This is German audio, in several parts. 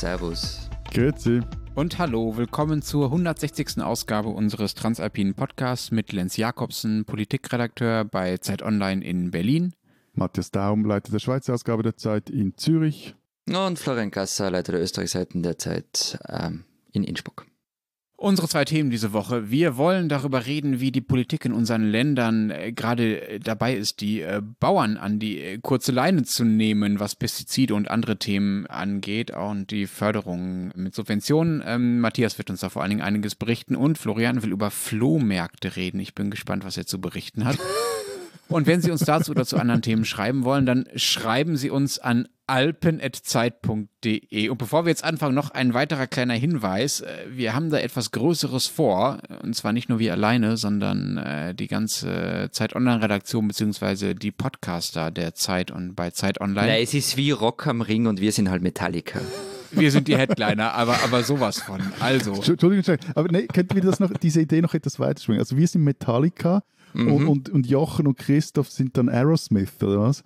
Servus. Grüezi. Und hallo, willkommen zur 160. Ausgabe unseres Transalpinen Podcasts mit Lenz Jakobsen, Politikredakteur bei Zeit Online in Berlin. Matthias Daum, Leiter der Schweizer Ausgabe der Zeit in Zürich. Und Florian Gasser, Leiter der Österreichseiten der Zeit in Innsbruck. Unsere zwei Themen diese Woche. Wir wollen darüber reden, wie die Politik in unseren Ländern gerade dabei ist, die Bauern an die kurze Leine zu nehmen, was Pestizide und andere Themen angeht und die Förderung mit Subventionen. Matthias wird uns da vor allen Dingen einiges berichten und Florian will über Flohmärkte reden. Ich bin gespannt, was er zu berichten hat. Und wenn Sie uns dazu oder zu anderen Themen schreiben wollen, dann schreiben Sie uns an alpen@zeit.de. Und bevor wir jetzt anfangen, noch ein weiterer kleiner Hinweis. Wir haben da etwas Größeres vor. Und zwar nicht nur wir alleine, sondern die ganze Zeit-Online-Redaktion beziehungsweise die Podcaster der Zeit und bei Zeit Online. Na, es ist wie Rock am Ring und wir sind halt Metallica. Wir sind die Headliner, aber sowas von. Also. Entschuldigung, aber nee, könnten wir diese Idee noch etwas weiterschwingen? Also wir sind Metallica und Jochen und Christoph sind dann Aerosmith, oder was?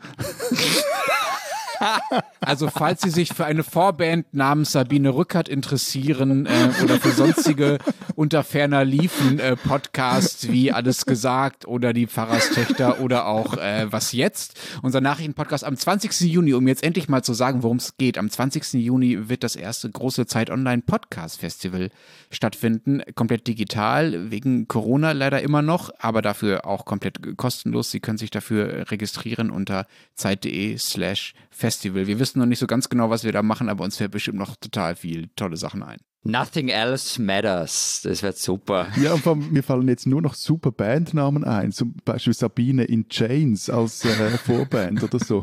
Also falls Sie sich für eine Vorband namens Sabine Rückert interessieren oder für sonstige unter ferner liefen Podcasts wie Alles gesagt oder die Pfarrerstöchter oder auch Was jetzt? Unser Nachrichtenpodcast am 20. Juni, um jetzt endlich mal zu sagen, worum es geht. Am 20. Juni wird das erste große Zeit Online Podcast Festival stattfinden. Komplett digital, wegen Corona leider immer noch, aber dafür auch komplett kostenlos. Sie können sich dafür registrieren unter zeit.de/Festival. Wir wissen noch nicht so ganz genau, was wir da machen, aber uns fällt bestimmt noch total viel tolle Sachen ein. Nothing else matters. Das wird super. Ja, und vor allem, mir fallen jetzt nur noch super Bandnamen ein. Zum Beispiel Sabine in Chains als Vorband oder so.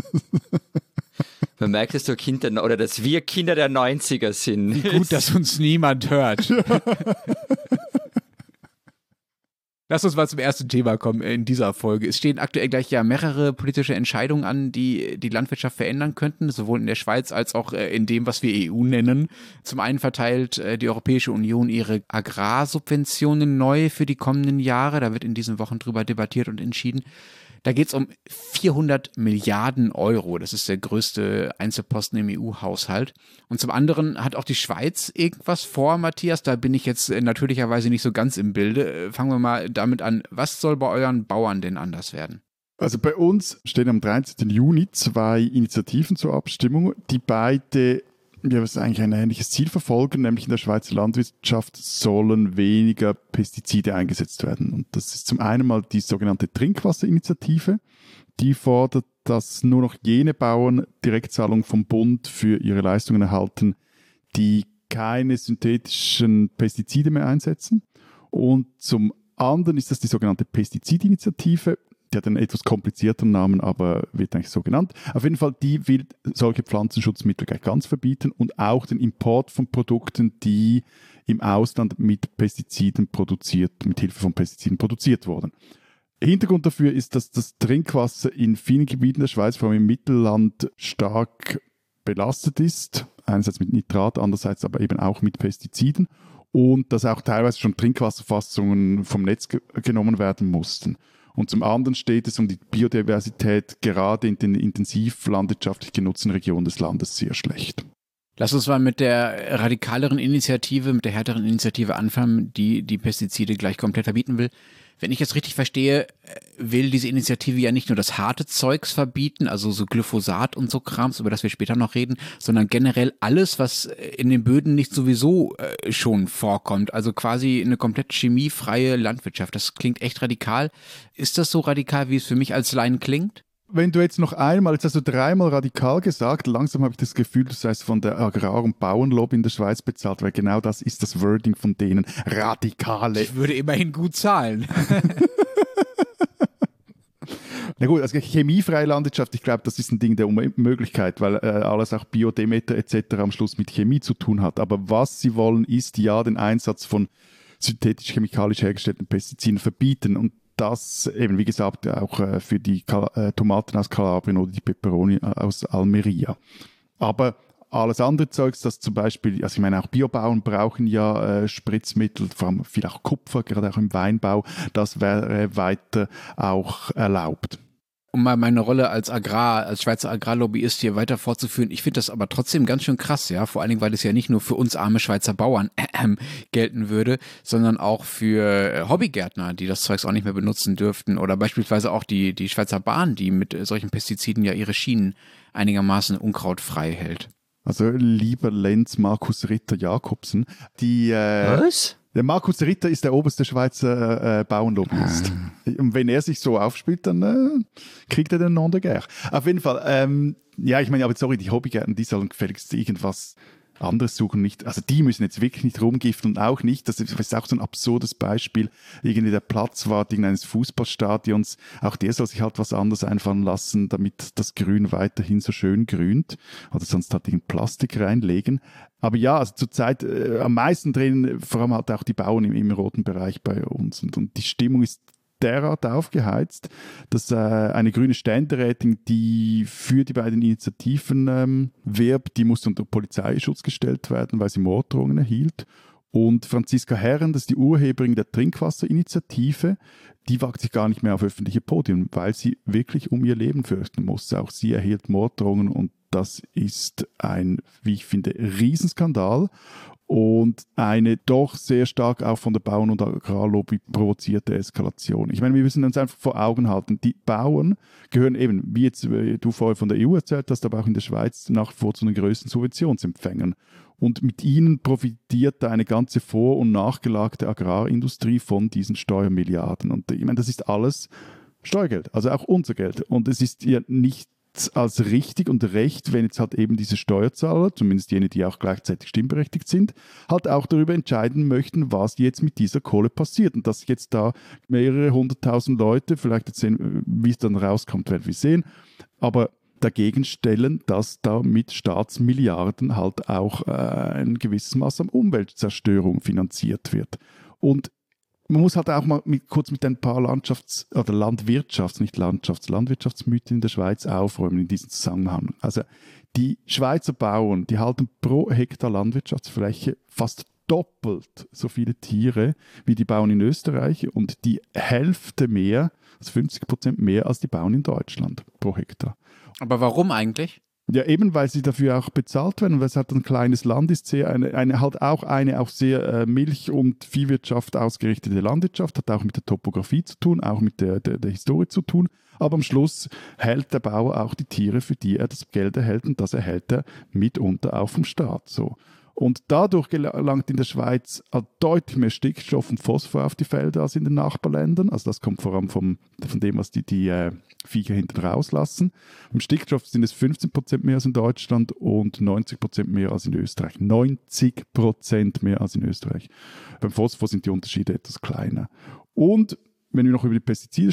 Man merkt, dass dass wir Kinder der 90er sind. Wie gut, dass uns niemand hört. Lass uns mal zum ersten Thema kommen in dieser Folge. Es stehen aktuell gleich ja mehrere politische Entscheidungen an, die die Landwirtschaft verändern könnten, sowohl in der Schweiz als auch in dem, was wir EU nennen. Zum einen verteilt die Europäische Union ihre Agrarsubventionen neu für die kommenden Jahre. Da wird in diesen Wochen drüber debattiert und entschieden. Da geht es um 400 Milliarden Euro. Das ist der größte Einzelposten im EU-Haushalt. Und zum anderen hat auch die Schweiz irgendwas vor, Matthias. Da bin ich jetzt natürlicherweise nicht so ganz im Bilde. Fangen wir mal damit an. Was soll bei euren Bauern denn anders werden? Also bei uns stehen am 13. Juni 2 Initiativen zur Abstimmung, die beide eigentlich ein ähnliches Ziel verfolgen, nämlich in der Schweizer Landwirtschaft sollen weniger Pestizide eingesetzt werden. Und das ist zum einen mal die sogenannte Trinkwasserinitiative, die fordert, dass nur noch jene Bauern Direktzahlungen vom Bund für ihre Leistungen erhalten, die keine synthetischen Pestizide mehr einsetzen. Und zum anderen ist das die sogenannte Pestizidinitiative. Die hat einen etwas komplizierteren Namen, aber wird eigentlich so genannt. Auf jeden Fall, die will solche Pflanzenschutzmittel gleich ganz verbieten und auch den Import von Produkten, die im Ausland mit Hilfe von Pestiziden produziert wurden. Hintergrund dafür ist, dass das Trinkwasser in vielen Gebieten der Schweiz, vor allem im Mittelland, stark belastet ist. Einerseits mit Nitrat, andererseits aber eben auch mit Pestiziden. Und dass auch teilweise schon Trinkwasserfassungen vom Netz genommen werden mussten. Und zum anderen steht es um die Biodiversität gerade in den intensiv landwirtschaftlich genutzten Regionen des Landes sehr schlecht. Lass uns mal mit der radikaleren Initiative, mit der härteren Initiative anfangen, die die Pestizide gleich komplett verbieten will. Wenn ich das richtig verstehe, will diese Initiative ja nicht nur das harte Zeugs verbieten, also so Glyphosat und so Krams, über das wir später noch reden, sondern generell alles, was in den Böden nicht sowieso schon vorkommt. Also quasi eine komplett chemiefreie Landwirtschaft. Das klingt echt radikal. Ist das so radikal, wie es für mich als Laien klingt? Wenn du jetzt hast du dreimal radikal gesagt, langsam habe ich das Gefühl, du seist von der Agrar- und Bauernlobby in der Schweiz bezahlt, weil genau das ist das Wording von denen, Radikale. Ich würde immerhin gut zahlen. Na gut, also chemiefreie Landwirtschaft, ich glaube, das ist ein Ding der Unmöglichkeit, weil alles auch Biodemeter etc. am Schluss mit Chemie zu tun hat. Aber was sie wollen, ist ja den Einsatz von synthetisch-chemikalisch hergestellten Pestiziden verbieten. Und das eben, wie gesagt, auch für die Tomaten aus Kalabrien oder die Peperoni aus Almeria. Aber alles andere Zeugs, das zum Beispiel, also ich meine auch Biobauern brauchen ja Spritzmittel, vor allem viel auch Kupfer, gerade auch im Weinbau, das wäre weiter auch erlaubt. Um mal meine Rolle als Schweizer Agrarlobbyist hier weiter fortzuführen, ich finde das aber trotzdem ganz schön krass, ja, vor allen Dingen, weil es ja nicht nur für uns arme Schweizer Bauern gelten würde, sondern auch für Hobbygärtner, die das Zeugs auch nicht mehr benutzen dürften oder beispielsweise auch die Schweizer Bahn, die mit solchen Pestiziden ja ihre Schienen einigermaßen unkrautfrei hält. Also lieber Lenz Markus Ritter Jakobsen, Was? Der Markus Ritter ist der oberste Schweizer Bauernlobbyist. Und wenn er sich so aufspielt, dann kriegt er den Nom de Guerre. Auf jeden Fall, ich meine, aber sorry, die Hobbygärten, die sollen gefälligst irgendwas anderes suchen. Nicht, also die müssen jetzt wirklich nicht rumgiften und auch nicht, das ist auch so ein absurdes Beispiel, irgendwie der Platzwart eines Fußballstadions, auch der soll sich halt was anderes einfallen lassen, damit das Grün weiterhin so schön grünt oder sonst halt irgendein Plastik reinlegen. Aber ja, also zurzeit am meisten drehen vor allem halt auch die Bauern im roten Bereich bei uns und die Stimmung ist derart aufgeheizt, dass eine grüne Ständerätin, die für die beiden Initiativen wirbt, die musste unter Polizeischutz gestellt werden, weil sie Morddrohungen erhielt. Und Franziska Herren, das ist die Urheberin der Trinkwasserinitiative, die wagt sich gar nicht mehr auf öffentliche Podien, weil sie wirklich um ihr Leben fürchten muss. Auch sie erhielt Morddrohungen und das ist ein, wie ich finde, Riesenskandal. Und eine doch sehr stark auch von der Bauern- und Agrarlobby provozierte Eskalation. Ich meine, wir müssen uns einfach vor Augen halten, die Bauern gehören eben, wie jetzt du vorher von der EU erzählt hast, aber auch in der Schweiz nach wie vor zu den größten Subventionsempfängern. Und mit ihnen profitiert da eine ganze vor- und nachgelagerte Agrarindustrie von diesen Steuermilliarden. Und ich meine, das ist alles Steuergeld, also auch unser Geld. Und es ist ja nicht als richtig und recht, wenn jetzt halt eben diese Steuerzahler, zumindest jene, die auch gleichzeitig stimmberechtigt sind, halt auch darüber entscheiden möchten, was jetzt mit dieser Kohle passiert. Und dass jetzt da mehrere 100.000 Leute, vielleicht jetzt sehen, wie es dann rauskommt, werden wir sehen, aber dagegen stellen, dass da mit Staatsmilliarden halt auch ein gewisses Maß an Umweltzerstörung finanziert wird. Und man muss halt auch mal kurz mit ein paar Landwirtschaftsmythen in der Schweiz aufräumen in diesem Zusammenhang. Also die Schweizer Bauern, die halten pro Hektar Landwirtschaftsfläche fast doppelt so viele Tiere wie die Bauern in Österreich und die Hälfte mehr, also 50% mehr als die Bauern in Deutschland pro Hektar. Aber warum eigentlich? Ja, eben, weil sie dafür auch bezahlt werden, weil es halt ein kleines Land ist, sehr eine auch sehr Milch- und Viehwirtschaft ausgerichtete Landwirtschaft, hat auch mit der Topografie zu tun, auch mit der Historie zu tun. Aber am Schluss hält der Bauer auch die Tiere, für die er das Geld erhält, und das erhält er mitunter auch vom Staat. So. Und dadurch gelangt in der Schweiz deutlich mehr Stickstoff und Phosphor auf die Felder als in den Nachbarländern. Also das kommt vor allem von dem, was die Viecher hinten rauslassen. Im Stickstoff sind es 15% mehr als in Deutschland und 90% mehr als in Österreich. 90% mehr als in Österreich. Beim Phosphor sind die Unterschiede etwas kleiner. Und wenn wir noch über die Pestizide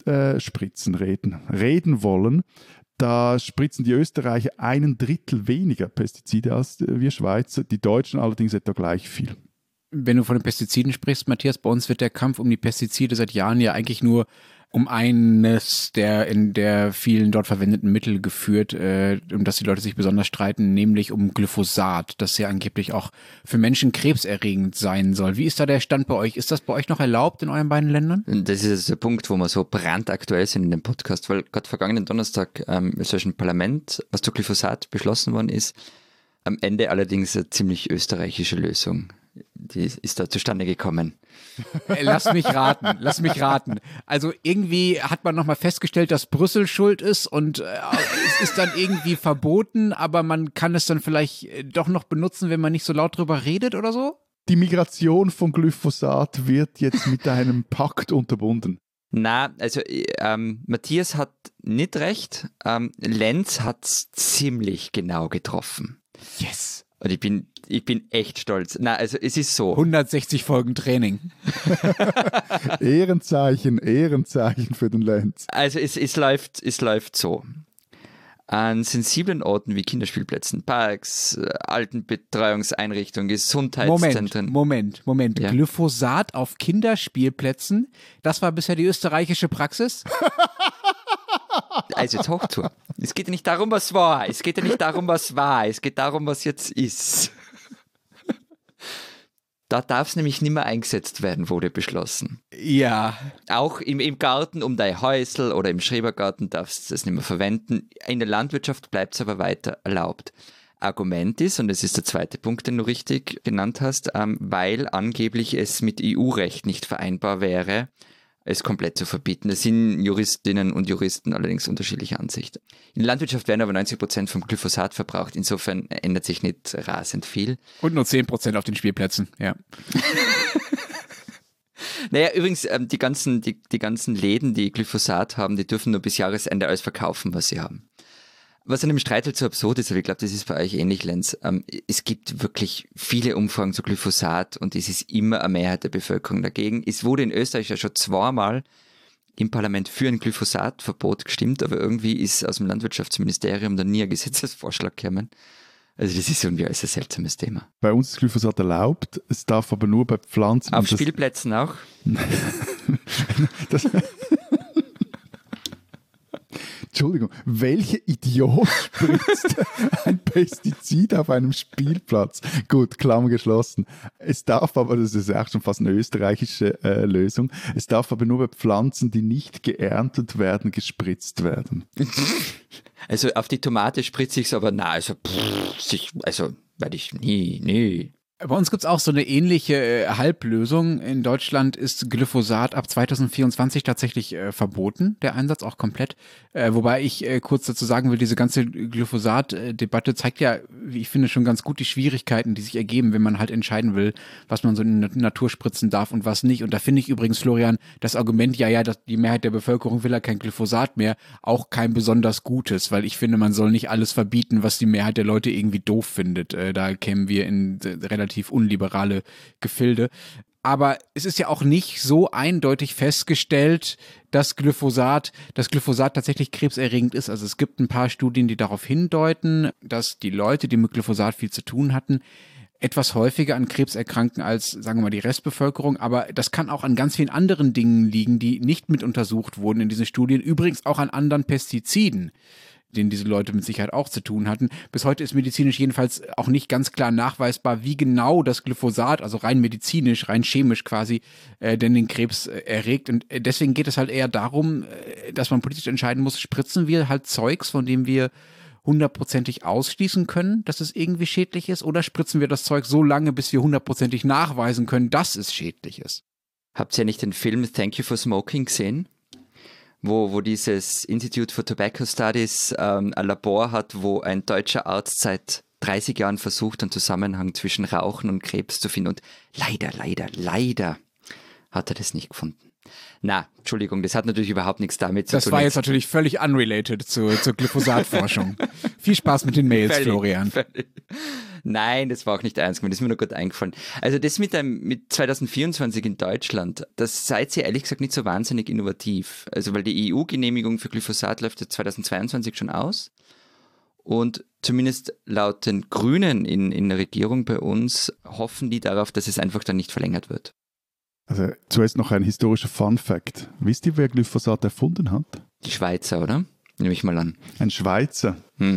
reden wollen, da spritzen die Österreicher 1/3 weniger Pestizide als wir Schweizer, die Deutschen allerdings etwa gleich viel. Wenn du von den Pestiziden sprichst, Matthias, bei uns wird der Kampf um die Pestizide seit Jahren ja eigentlich nur um eines der vielen dort verwendeten Mittel geführt, um das die Leute sich besonders streiten, nämlich um Glyphosat, das ja angeblich auch für Menschen krebserregend sein soll. Wie ist da der Stand bei euch? Ist das bei euch noch erlaubt in euren beiden Ländern? Das ist der Punkt, wo wir so brandaktuell sind in dem Podcast, weil gerade vergangenen Donnerstag im österreichischen Parlament, was zu Glyphosat beschlossen worden ist, am Ende allerdings eine ziemlich österreichische Lösung. Die ist da zustande gekommen. Lass mich raten. Also irgendwie hat man nochmal festgestellt, dass Brüssel schuld ist und es ist dann irgendwie verboten, aber man kann es dann vielleicht doch noch benutzen, wenn man nicht so laut drüber redet oder so? Die Migration von Glyphosat wird jetzt mit einem Pakt unterbunden. Na, also Matthias hat nicht recht. Lenz hat es ziemlich genau getroffen. Yes. Und ich bin echt stolz. Na, also es ist so. 160 Folgen Training. Ehrenzeichen für den Lenz. Also es läuft so. An sensiblen Orten wie Kinderspielplätzen, Parks, Altenbetreuungseinrichtungen, Gesundheitszentren. Moment. Ja. Glyphosat auf Kinderspielplätzen, das war bisher die österreichische Praxis? Also jetzt hoch zu. Es geht ja nicht darum, was war. Es geht darum, was jetzt ist. Da darf es nämlich nicht mehr eingesetzt werden, wurde beschlossen. Ja. Auch im Garten um dein Häusl oder im Schrebergarten darfst du das nicht mehr verwenden. In der Landwirtschaft bleibt es aber weiter erlaubt. Argument ist, und das ist der zweite Punkt, den du richtig genannt hast, weil angeblich es mit EU-Recht nicht vereinbar wäre, es komplett zu verbieten. Das sind Juristinnen und Juristen allerdings unterschiedlicher Ansicht. In der Landwirtschaft werden aber 90% vom Glyphosat verbraucht. Insofern ändert sich nicht rasend viel. Und nur 10% auf den Spielplätzen, ja. Naja, übrigens, die ganzen Läden, die Glyphosat haben, die dürfen nur bis Jahresende alles verkaufen, was sie haben. Was an dem Streit halt so absurd ist, aber ich glaube, das ist bei euch ähnlich, Lenz. Es gibt wirklich viele Umfragen zu Glyphosat und es ist immer eine Mehrheit der Bevölkerung dagegen. Es wurde in Österreich ja schon zweimal im Parlament für ein Glyphosatverbot gestimmt, aber irgendwie ist aus dem Landwirtschaftsministerium dann nie ein Gesetzesvorschlag gekommen. Also das ist irgendwie ein seltsames Thema. Bei uns ist Glyphosat erlaubt, es darf aber nur bei Pflanzen... Auf Spielplätzen auch? Entschuldigung, welcher Idiot spritzt ein Pestizid auf einem Spielplatz? Gut, Klammer geschlossen. Es darf aber, das ist auch schon fast eine österreichische Lösung, es darf aber nur bei Pflanzen, die nicht geerntet werden, gespritzt werden. Also auf die Tomate spritze ich es aber werde ich nie. Bei uns gibt es auch so eine ähnliche Halblösung. In Deutschland ist Glyphosat ab 2024 tatsächlich verboten, der Einsatz auch komplett. Wobei ich kurz dazu sagen will, diese ganze Glyphosat-Debatte zeigt ja, wie ich finde, schon ganz gut die Schwierigkeiten, die sich ergeben, wenn man halt entscheiden will, was man so in der Natur spritzen darf und was nicht. Und da finde ich übrigens, Florian, das Argument, dass die Mehrheit der Bevölkerung will ja kein Glyphosat mehr, auch kein besonders gutes, weil ich finde, man soll nicht alles verbieten, was die Mehrheit der Leute irgendwie doof findet. Da kämen wir in relativ unliberale Gefilde. Aber es ist ja auch nicht so eindeutig festgestellt, dass Glyphosat tatsächlich krebserregend ist. Also es gibt ein paar Studien, die darauf hindeuten, dass die Leute, die mit Glyphosat viel zu tun hatten, etwas häufiger an Krebs erkranken als, sagen wir mal, die Restbevölkerung. Aber das kann auch an ganz vielen anderen Dingen liegen, die nicht mit untersucht wurden in diesen Studien. Übrigens auch an anderen Pestiziden, denen diese Leute mit Sicherheit auch zu tun hatten. Bis heute ist medizinisch jedenfalls auch nicht ganz klar nachweisbar, wie genau das Glyphosat, also rein medizinisch, rein chemisch quasi, denn den Krebs erregt. Und deswegen geht es halt eher darum, dass man politisch entscheiden muss, spritzen wir halt Zeugs, von dem wir 100%ig ausschließen können, dass es irgendwie schädlich ist, oder spritzen wir das Zeug so lange, bis wir 100%ig nachweisen können, dass es schädlich ist? Habt ihr nicht den Film Thank You for Smoking gesehen? Wo dieses Institute for Tobacco Studies ein Labor hat, wo ein deutscher Arzt seit 30 Jahren versucht, einen Zusammenhang zwischen Rauchen und Krebs zu finden. Und leider hat er das nicht gefunden. Na, Entschuldigung, das hat natürlich überhaupt nichts damit zu tun. Das war jetzt natürlich völlig unrelated zur Glyphosat-Forschung. Viel Spaß mit den Mails, Florian. Nein, das war auch nicht ernst gemeint, das ist mir nur gut eingefallen. Also das mit 2024 in Deutschland, das seid ihr ehrlich gesagt nicht so wahnsinnig innovativ. Also weil die EU-Genehmigung für Glyphosat läuft ja 2022 schon aus und zumindest laut den Grünen in der Regierung bei uns hoffen die darauf, dass es einfach dann nicht verlängert wird. Also zuerst noch ein historischer Fun-Fact. Wisst ihr, wer Glyphosat erfunden hat? Die Schweizer, oder? Nehme ich mal an. Ein Schweizer.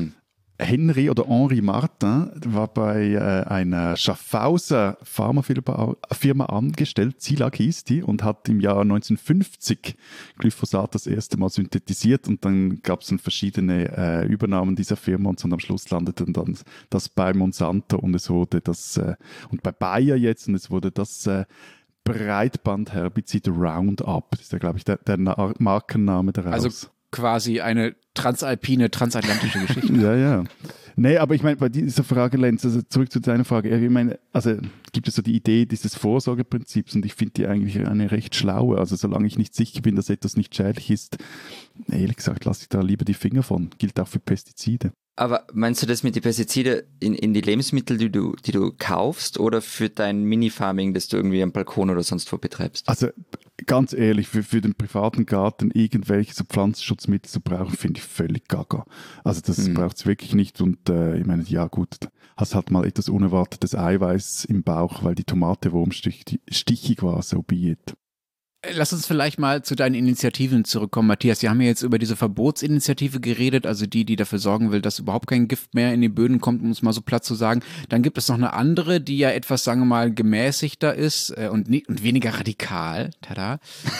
Henri Martin war bei einer Schaffhauser Pharmafirma angestellt, Zilag hieß die, und hat im Jahr 1950 Glyphosat das erste Mal synthetisiert, und dann gab es dann verschiedene Übernahmen dieser Firma, und am Schluss landete dann das bei Monsanto, und es wurde das, und bei Bayer jetzt, und es wurde das Breitbandherbizid Roundup. Das ist ja, glaube ich, der Markenname daraus. Also quasi eine transatlantische Geschichte. Ja. Nee, aber ich meine, bei dieser Frage, Lenz, also zurück zu deiner Frage, ich meine, also gibt es so die Idee dieses Vorsorgeprinzips, und ich finde die eigentlich eine recht schlaue. Also solange ich nicht sicher bin, dass etwas nicht schädlich ist, ehrlich gesagt, lasse ich da lieber die Finger von. Gilt auch für Pestizide. Aber meinst du das mit den Pestiziden in die Lebensmittel, die du kaufst, oder für dein Mini-Farming, das du irgendwie am Balkon oder sonst wo betreibst? Also ganz ehrlich, für den privaten Garten irgendwelche so Pflanzenschutzmittel zu brauchen, finde ich völlig gaga. Also das braucht es wirklich nicht, und ich meine, ja gut, hast halt mal etwas unerwartetes Eiweiß im Bauch, weil die Tomate wurmstichig war, so be it. Lass uns vielleicht mal zu deinen Initiativen zurückkommen, Matthias. Wir haben ja jetzt über diese Verbotsinitiative geredet, also die dafür sorgen will, dass überhaupt kein Gift mehr in die Böden kommt, um es mal so platt zu sagen. Dann gibt es noch eine andere, die ja etwas, sagen wir mal, gemäßigter ist und weniger radikal. Tada.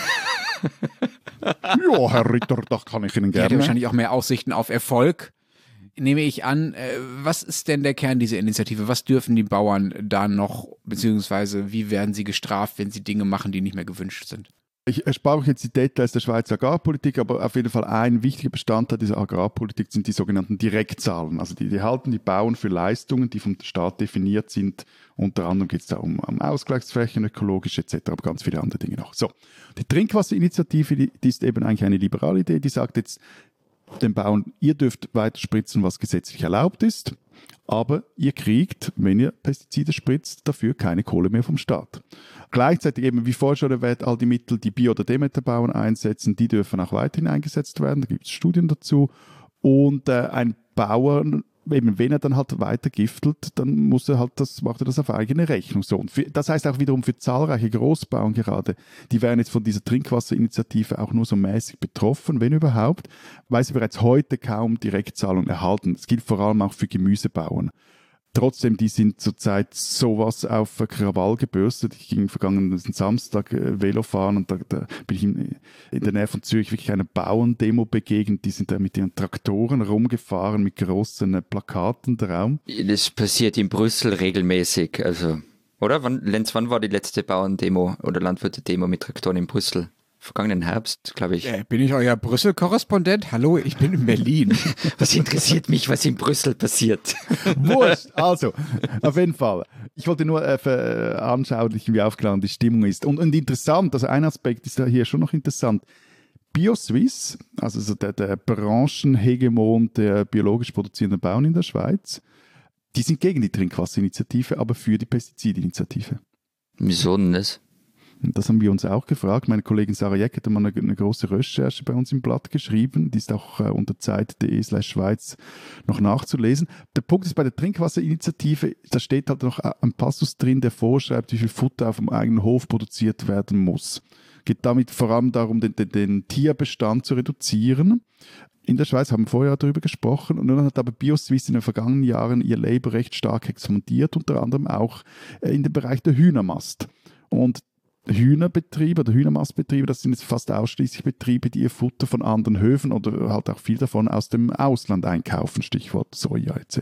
Ja, Herr Ritter, das kann ich Ihnen Die hat gerne. ja wahrscheinlich auch mehr Aussichten auf Erfolg. Nehme ich an, was ist denn der Kern dieser Initiative? Was dürfen die Bauern da noch, beziehungsweise wie werden sie gestraft, wenn sie Dinge machen, die nicht mehr gewünscht sind? Ich erspare euch jetzt die Details der Schweizer Agrarpolitik, aber auf jeden Fall ein wichtiger Bestandteil dieser Agrarpolitik sind die sogenannten Direktzahlen. Also die halten die Bauern für Leistungen, die vom Staat definiert sind. Unter anderem geht es da um Ausgleichsflächen, ökologisch etc., aber ganz viele andere Dinge noch. So, die Trinkwasserinitiative, die ist eben eigentlich eine liberale Idee, die sagt jetzt den Bauern, ihr dürft weiter spritzen, was gesetzlich erlaubt ist, aber ihr kriegt, wenn ihr Pestizide spritzt, dafür keine Kohle mehr vom Staat. Gleichzeitig eben, wie vorher schon erwähnt, all die Mittel, die Bio- oder Demeter-Bauern einsetzen, die dürfen auch weiterhin eingesetzt werden. Da gibt es Studien dazu. Und ein Bauer, eben wenn er dann halt weiter giftelt, dann macht er das auf eigene Rechnung. So. Und das heißt auch wiederum für zahlreiche Großbauern gerade, die wären jetzt von dieser Trinkwasserinitiative auch nur so mäßig betroffen, wenn überhaupt, weil sie bereits heute kaum Direktzahlungen erhalten. Das gilt vor allem auch für Gemüsebauern. Trotzdem, die sind zurzeit sowas auf Krawall gebürstet. Ich ging vergangenen Samstag Velo fahren und da bin ich in der Nähe von Zürich wirklich einer Bauerndemo begegnet. Die sind da mit ihren Traktoren rumgefahren, mit großen Plakaten drauf. Das passiert in Brüssel regelmäßig, also, oder? Lenz, wann war die letzte Bauerndemo oder Landwirte-Demo mit Traktoren in Brüssel? Vergangenen Herbst, glaube ich. Bin ich euer Brüssel-Korrespondent? Hallo, ich bin in Berlin. Was interessiert mich, was in Brüssel passiert? Wurscht. Also, auf jeden Fall. Ich wollte nur veranschaulichen, wie aufgeladen die Stimmung ist. Und interessant, also ein Aspekt ist da hier schon noch interessant. BioSwiss, also so der Branchenhegemon der biologisch produzierenden Bauern in der Schweiz, die sind gegen die Trinkwasserinitiative, aber für die Pestizidinitiative. Wieso denn das? Das haben wir uns auch gefragt. Meine Kollegin Sarah Jeck hat mal eine große Recherche bei uns im Blatt geschrieben. Die ist auch unter zeit.de/Schweiz noch nachzulesen. Der Punkt ist, bei der Trinkwasserinitiative, da steht halt noch ein Passus drin, der vorschreibt, wie viel Futter auf dem eigenen Hof produziert werden muss. Geht damit vor allem darum, den Tierbestand zu reduzieren. In der Schweiz haben wir vorher darüber gesprochen und nun hat aber BioSwiss in den vergangenen Jahren ihr Label recht stark expandiert, unter anderem auch in den Bereich der Hühnermast. Und Hühnerbetriebe oder Hühnermastbetriebe, das sind jetzt fast ausschließlich Betriebe, die ihr Futter von anderen Höfen oder halt auch viel davon aus dem Ausland einkaufen, Stichwort Soja etc.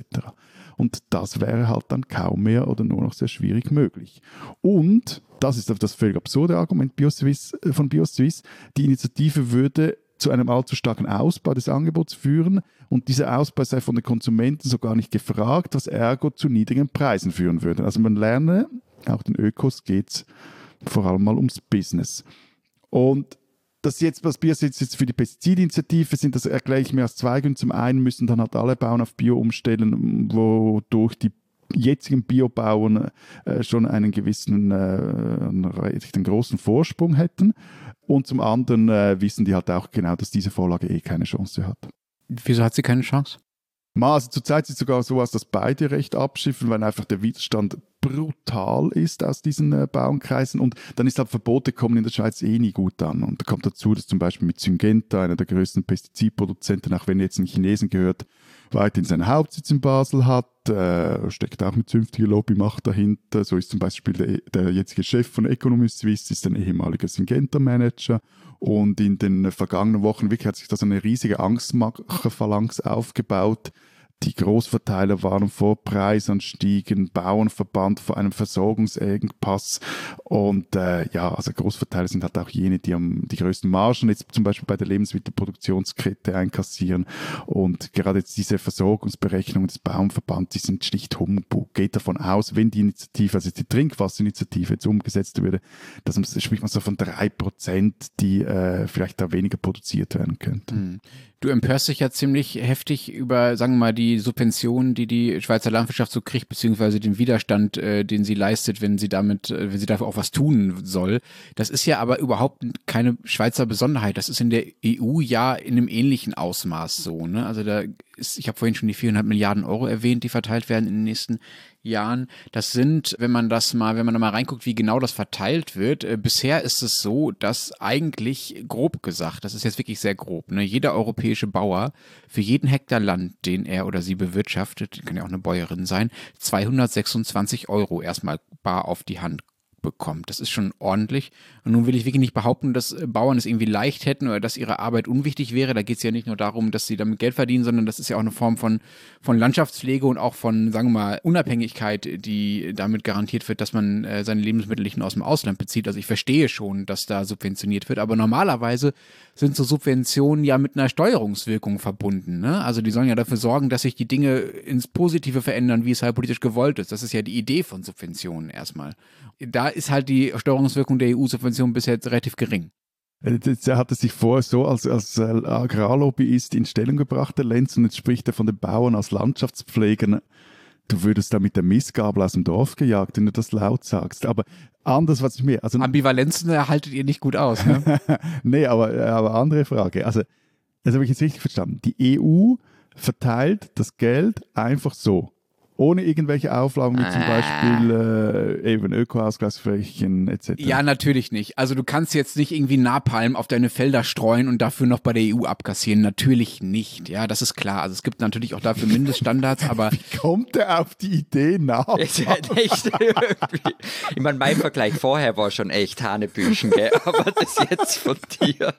Und das wäre halt dann kaum mehr oder nur noch sehr schwierig möglich. Und, das ist das völlig absurde Argument von BioSwiss, die Initiative würde zu einem allzu starken Ausbau des Angebots führen und dieser Ausbau sei von den Konsumenten so gar nicht gefragt, was ergo zu niedrigen Preisen führen würde. Also man lerne, auch den Ökos geht es vor allem mal ums Business. Und das jetzt, was BioSwiss jetzt für die Pestizidinitiative sind, das erkläre ich mir aus zwei Gründen. Zum einen müssen dann halt alle Bauern auf Bio umstellen, wodurch die jetzigen Biobauern schon einen gewissen, einen großen Vorsprung hätten. Und zum anderen wissen die halt auch genau, dass diese Vorlage keine Chance hat. Wieso hat sie keine Chance? Also zurzeit sieht es sogar so aus, dass beide recht abschiffen, weil einfach der Widerstand brutal ist aus diesen Bauernkreisen und dann ist halt Verbote kommen in der Schweiz nie gut an. Und da kommt dazu, dass zum Beispiel mit Syngenta, einer der größten Pestizidproduzenten, auch wenn jetzt ein Chinesen gehört, weiterhin seinen Hauptsitz in Basel hat, steckt auch mit zünftiger Lobbymacht dahinter. So ist zum Beispiel der jetzige Chef von Economy Suisse, ist ein ehemaliger Syngenta-Manager. Und in den vergangenen Wochen wirklich hat sich da so eine riesige Angstmacher-Phalanx aufgebaut. Die Großverteiler waren vor Preisanstiegen, Bauernverband vor einem Versorgungsengpass und also Großverteiler sind halt auch jene, die die größten Margen jetzt zum Beispiel bei der Lebensmittelproduktionskette einkassieren und gerade jetzt diese Versorgungsberechnungen des Bauernverbands, die sind schlicht Humbug. Geht davon aus, wenn die Initiative, also die Trinkwasserinitiative jetzt umgesetzt würde, spricht man so von 3%, die vielleicht da weniger produziert werden könnten. Du empörst dich ja ziemlich heftig über, sagen wir mal, die Subventionen, die die Schweizer Landwirtschaft so kriegt, beziehungsweise den Widerstand, den sie leistet, wenn sie dafür auch was tun soll. Das ist ja aber überhaupt keine Schweizer Besonderheit. Das ist in der EU ja in einem ähnlichen Ausmaß so, ne? Also ich habe vorhin schon die 400 Milliarden Euro erwähnt, die verteilt werden in den nächsten Jahren. Das sind, wenn man da mal reinguckt, wie genau das verteilt wird, bisher ist es so, dass eigentlich grob gesagt, das ist jetzt wirklich sehr grob, ne, jeder europäische Bauer für jeden Hektar Land, den er oder sie bewirtschaftet, kann ja auch eine Bäuerin sein, 226 Euro erstmal bar auf die Hand bekommt. Das ist schon ordentlich. Und nun will ich wirklich nicht behaupten, dass Bauern es irgendwie leicht hätten oder dass ihre Arbeit unwichtig wäre. Da geht es ja nicht nur darum, dass sie damit Geld verdienen, sondern das ist ja auch eine Form von Landschaftspflege und auch von, sagen wir mal, Unabhängigkeit, die damit garantiert wird, dass man seine Lebensmittel nicht nur aus dem Ausland bezieht. Also ich verstehe schon, dass da subventioniert wird, aber normalerweise sind so Subventionen ja mit einer Steuerungswirkung verbunden, ne? Also die sollen ja dafür sorgen, dass sich die Dinge ins Positive verändern, wie es halt politisch gewollt ist. Das ist ja die Idee von Subventionen erstmal. Da ist halt die Steuerungswirkung der EU-Subvention bisher relativ gering. Er hatte sich vorher so als Agrarlobbyist in Stellung gebracht, der Lenz, und jetzt spricht er von den Bauern als Landschaftspflegern. Du würdest da mit der Mistgabel aus dem Dorf gejagt, wenn du das laut sagst. Aber anders, was ich mir... Also, Ambivalenzen haltet ihr nicht gut aus, ne? Nee, aber andere Frage. Also, das habe ich jetzt richtig verstanden. Die EU verteilt das Geld einfach so. Ohne irgendwelche Auflagen, wie zum Beispiel eben Ökoausgleichsflächen etc. Ja, natürlich nicht. Also du kannst jetzt nicht irgendwie Napalm auf deine Felder streuen und dafür noch bei der EU abkassieren. Natürlich nicht. Ja, das ist klar. Also es gibt natürlich auch dafür Mindeststandards, aber... Wie kommt er auf die Idee nach? Echt, ich meine, mein Vergleich vorher war schon echt Hanebüchen, gell? Aber das jetzt von dir...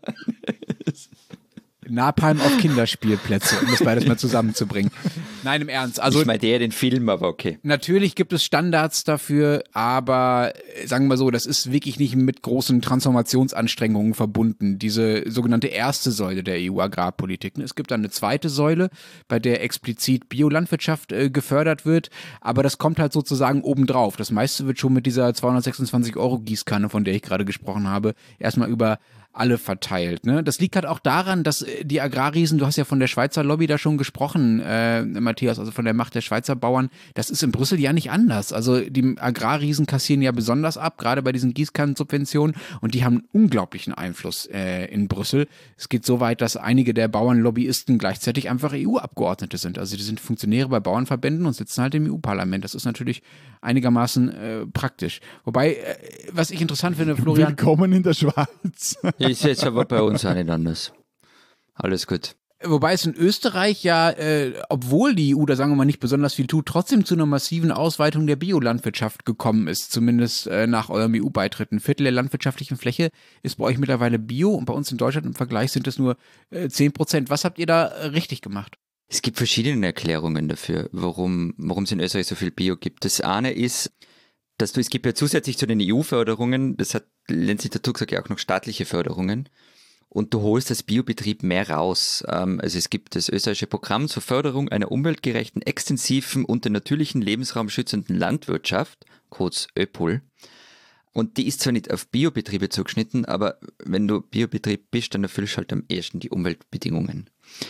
Napalm auf Kinderspielplätze, um das beides mal zusammenzubringen. Nein, im Ernst. Also, ich meine den Film, aber okay. Natürlich gibt es Standards dafür, aber sagen wir mal so, das ist wirklich nicht mit großen Transformationsanstrengungen verbunden. Diese sogenannte erste Säule der EU-Agrarpolitik. Es gibt dann eine zweite Säule, bei der explizit Biolandwirtschaft gefördert wird, aber das kommt halt sozusagen obendrauf. Das meiste wird schon mit dieser 226 Euro Gießkanne, von der ich gerade gesprochen habe, erstmal über alle verteilt. Ne? Das liegt halt auch daran, dass die Agrarriesen, du hast ja von der Schweizer Lobby da schon gesprochen, Matthias, also von der Macht der Schweizer Bauern, das ist in Brüssel ja nicht anders. Also die Agrarriesen kassieren ja besonders ab, gerade bei diesen Gießkannensubventionen, und die haben einen unglaublichen Einfluss in Brüssel. Es geht so weit, dass einige der Bauernlobbyisten gleichzeitig einfach EU-Abgeordnete sind. Also die sind Funktionäre bei Bauernverbänden und sitzen halt im EU-Parlament. Das ist natürlich einigermaßen praktisch. Wobei, was ich interessant finde, Florian... Willkommen in der Schweiz. Ist jetzt aber bei uns auch nicht anders. Alles gut. Wobei es in Österreich ja, obwohl die EU da sagen wir mal nicht besonders viel tut, trotzdem zu einer massiven Ausweitung der Biolandwirtschaft gekommen ist, zumindest nach eurem EU-Beitritt. Ein Viertel der landwirtschaftlichen Fläche ist bei euch mittlerweile Bio und bei uns in Deutschland im Vergleich sind es nur 10%. Was habt ihr da richtig gemacht? Es gibt verschiedene Erklärungen dafür, warum es in Österreich so viel Bio gibt. Das eine ist, es gibt ja zusätzlich zu den EU-Förderungen, das hat Lenz dazu gesagt, ja auch noch staatliche Förderungen. Und du holst als Biobetrieb mehr raus. Also es gibt das österreichische Programm zur Förderung einer umweltgerechten, extensiven und den natürlichen Lebensraum schützenden Landwirtschaft, kurz ÖPOL. Und die ist zwar nicht auf Biobetriebe zugeschnitten, aber wenn du Biobetrieb bist, dann erfüllst du halt am ehesten die Umweltbedingungen.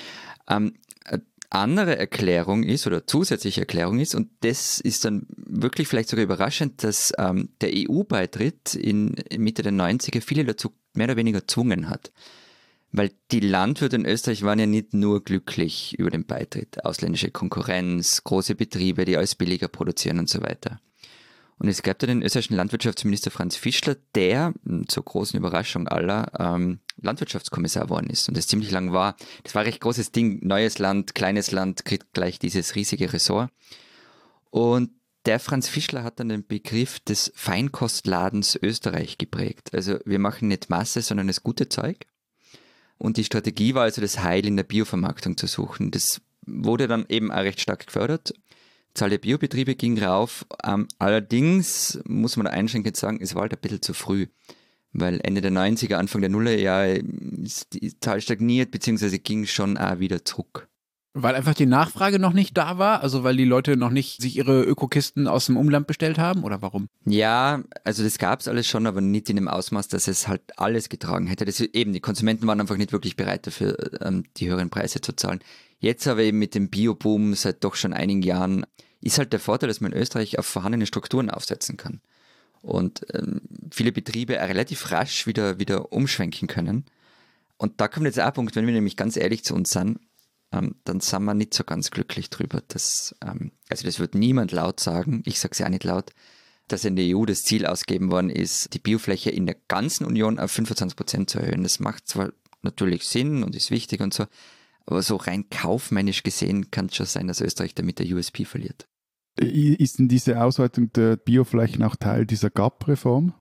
Andere Erklärung ist, oder zusätzliche Erklärung ist, und das ist dann wirklich vielleicht sogar überraschend, dass der EU-Beitritt in Mitte der 90er viele dazu mehr oder weniger gezwungen hat. Weil die Landwirte in Österreich waren ja nicht nur glücklich über den Beitritt. Ausländische Konkurrenz, große Betriebe, die alles billiger produzieren und so weiter. Und es gab da den österreichischen Landwirtschaftsminister Franz Fischler, der zur großen Überraschung aller Landwirtschaftskommissar geworden ist und das ziemlich lang war. Das war ein recht großes Ding, neues Land, kleines Land, kriegt gleich dieses riesige Ressort. Und der Franz Fischler hat dann den Begriff des Feinkostladens Österreich geprägt. Also wir machen nicht Masse, sondern das gute Zeug. Und die Strategie war also, das Heil in der Biovermarktung zu suchen. Das wurde dann eben auch recht stark gefördert. Die Zahl der Biobetriebe ging rauf. Allerdings muss man einschränkend sagen, es war halt ein bisschen zu früh. Weil Ende der 90er, Anfang der Nullerjahre ist die Zahl stagniert, beziehungsweise ging schon auch wieder zurück. Weil einfach die Nachfrage noch nicht da war? Also weil die Leute noch nicht sich ihre Ökokisten aus dem Umland bestellt haben? Oder warum? Ja, also das gab es alles schon, aber nicht in dem Ausmaß, dass es halt alles getragen hätte. Die Konsumenten waren einfach nicht wirklich bereit dafür, die höheren Preise zu zahlen. Jetzt aber eben mit dem Bio-Boom seit doch schon einigen Jahren ist halt der Vorteil, dass man in Österreich auf vorhandene Strukturen aufsetzen kann. und viele Betriebe relativ rasch wieder umschwenken können. Und da kommt jetzt auch ein Punkt, wenn wir nämlich ganz ehrlich zu uns sind, dann sind wir nicht so ganz glücklich drüber. Dass, also das wird niemand laut sagen, ich sage es ja auch nicht laut, dass in der EU das Ziel ausgegeben worden ist, die Biofläche in der ganzen Union auf 25% zu erhöhen. Das macht zwar natürlich Sinn und ist wichtig und so, aber so rein kaufmännisch gesehen kann es schon sein, dass Österreich damit der USP verliert. Ist denn diese Ausweitung der Bioflächen auch Teil dieser GAP-Reform?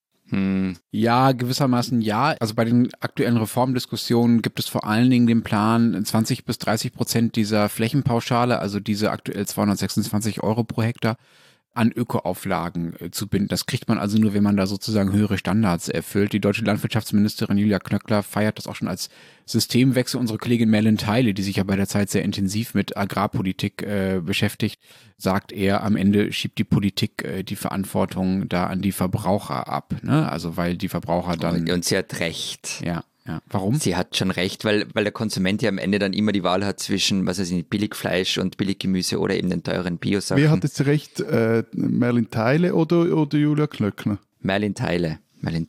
Ja, gewissermaßen ja. Also bei den aktuellen Reformdiskussionen gibt es vor allen Dingen den Plan, 20-30% dieser Flächenpauschale, also diese aktuell 226 € pro Hektar, an Ökoauflagen zu binden. Das kriegt man also nur, wenn man da sozusagen höhere Standards erfüllt. Die deutsche Landwirtschaftsministerin Julia Knöckler feiert das auch schon als Systemwechsel. Unsere Kollegin Merlin Theile, die sich ja bei der Zeit sehr intensiv mit Agrarpolitik beschäftigt, sagt eher, am Ende schiebt die Politik die Verantwortung da an die Verbraucher ab. Ne? Also weil die Verbraucher dann... Und sie hat recht. Ja. Warum? Sie hat schon recht, weil der Konsument ja am Ende dann immer die Wahl hat zwischen, was weiß ich, Billigfleisch und Billiggemüse oder eben den teuren Biosachen. Wer hat jetzt recht, Merlin Theile oder Julia Knöckler? Merlin Theile.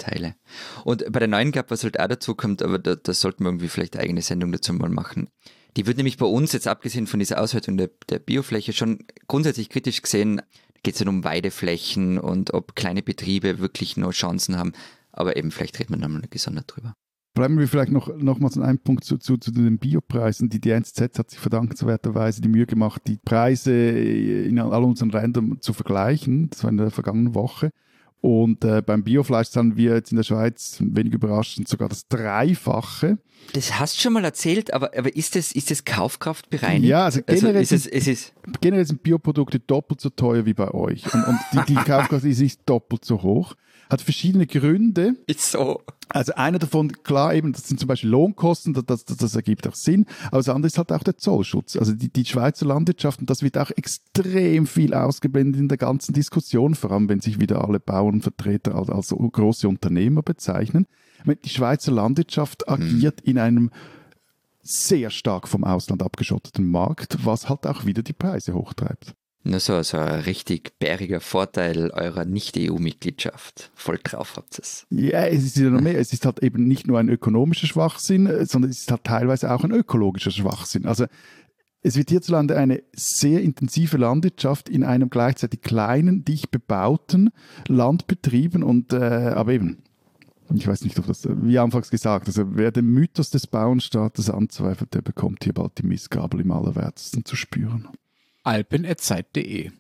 Und bei der neuen GAP, was halt auch dazu kommt, aber da sollten wir irgendwie vielleicht eine eigene Sendung dazu mal machen. Die wird nämlich bei uns, jetzt abgesehen von dieser Ausweitung der Biofläche, schon grundsätzlich kritisch gesehen, geht es dann um Weideflächen und ob kleine Betriebe wirklich noch Chancen haben. Aber eben, vielleicht reden wir nochmal gesondert drüber. Bleiben wir vielleicht nochmals an einem Punkt zu den Biopreisen. Die NZZ hat sich verdankenswerterweise die Mühe gemacht, die Preise in all unseren Ländern zu vergleichen. Das war in der vergangenen Woche. Und beim Biofleisch sind wir jetzt in der Schweiz, wenig überraschend, sogar das Dreifache. Das hast du schon mal erzählt, aber ist das kaufkraftbereinigt? Ja, also generell, generell sind Bioprodukte doppelt so teuer wie bei euch. Und die Kaufkraft ist nicht doppelt so hoch. Hat verschiedene Gründe. Ist so. Also einer davon, klar eben, das sind zum Beispiel Lohnkosten, das ergibt auch Sinn, aber das andere ist halt auch der Zollschutz. Also die Schweizer Landwirtschaft, und das wird auch extrem viel ausgeblendet in der ganzen Diskussion, vor allem wenn sich wieder alle Bauernvertreter als große Unternehmer bezeichnen. Die Schweizer Landwirtschaft agiert in einem sehr stark vom Ausland abgeschotteten Markt, was halt auch wieder die Preise hochtreibt. Nur so ein richtig bäriger Vorteil eurer Nicht-EU-Mitgliedschaft. Voll drauf habt ihr es. Ja, es ist ja noch mehr. Es ist halt eben nicht nur ein ökonomischer Schwachsinn, sondern es ist halt teilweise auch ein ökologischer Schwachsinn. Also es wird hierzulande eine sehr intensive Landwirtschaft in einem gleichzeitig kleinen, dicht bebauten Land betrieben und aber eben, ich weiß nicht, ob das, wie anfangs gesagt, also wer den Mythos des Bauernstaates anzweifelt, der bekommt hier bald die Missgabel im Allerwertesten zu spüren. alpen@zeit.de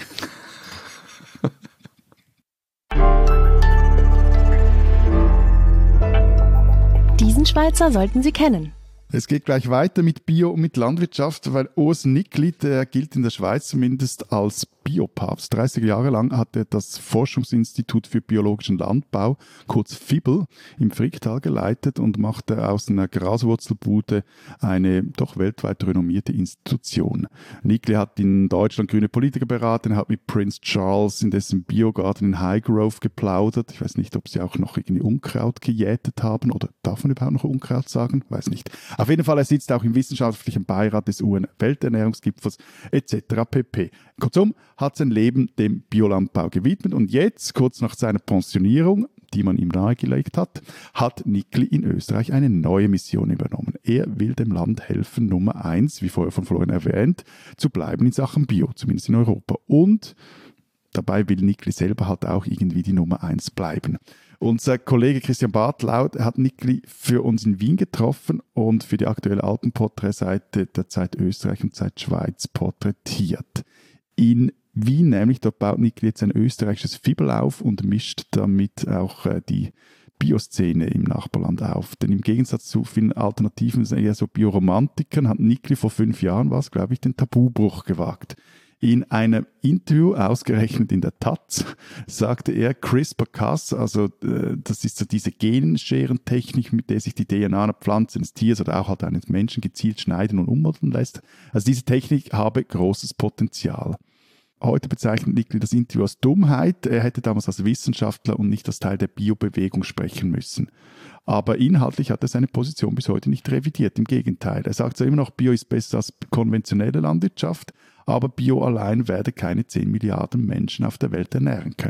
Diesen Schweizer sollten Sie kennen. Es geht gleich weiter mit Bio und mit Landwirtschaft, weil Urs Nickli, der gilt in der Schweiz zumindest als Biopapst. 30 Jahre lang hat er das Forschungsinstitut für biologischen Landbau, kurz FIBEL, im Fricktal geleitet und machte aus einer Graswurzelbude eine doch weltweit renommierte Institution. Nickli hat in Deutschland grüne Politiker beraten, hat mit Prince Charles in dessen Biogarten in Highgrove geplaudert. Ich weiß nicht, ob sie auch noch irgendwie Unkraut gejätet haben, oder darf man überhaupt noch Unkraut sagen? Weiß nicht. Auf jeden Fall, er sitzt auch im wissenschaftlichen Beirat des UN-Welternährungsgipfels etc. pp. Kurzum, hat sein Leben dem Biolandbau gewidmet und jetzt, kurz nach seiner Pensionierung, die man ihm nahegelegt hat Nickli in Österreich eine neue Mission übernommen. Er will dem Land helfen, Nummer 1, wie vorher von Florian erwähnt, zu bleiben in Sachen Bio, zumindest in Europa. Und dabei will Nickli selber halt auch irgendwie die Nummer 1 bleiben. Unser Kollege Christian Bartlaut hat Nickli für uns in Wien getroffen und für die aktuelle Alpenporträtseite der Zeit Österreich und Zeit Schweiz porträtiert. In Wien nämlich, dort baut Nickli jetzt ein österreichisches FIBEL auf und mischt damit auch die Bioszene im Nachbarland auf. Denn im Gegensatz zu vielen Alternativen, eher so Bioromantikern, hat Nickli vor 5 Jahren den Tabubruch gewagt. In einem Interview, ausgerechnet in der Taz, sagte er, CRISPR-Cas, also das ist so diese Genscherenentechnik, mit der sich die DNA einer Pflanze, eines Tiers oder auch halt eines Menschen gezielt schneiden und umwandeln lässt. Also diese Technik habe großes Potenzial. Heute bezeichnet Nickli das Interview als Dummheit. Er hätte damals als Wissenschaftler und nicht als Teil der Biobewegung sprechen müssen. Aber inhaltlich hat er seine Position bis heute nicht revidiert. Im Gegenteil. Er sagt zwar immer noch, Bio ist besser als konventionelle Landwirtschaft, aber Bio allein werde keine 10 Milliarden Menschen auf der Welt ernähren können.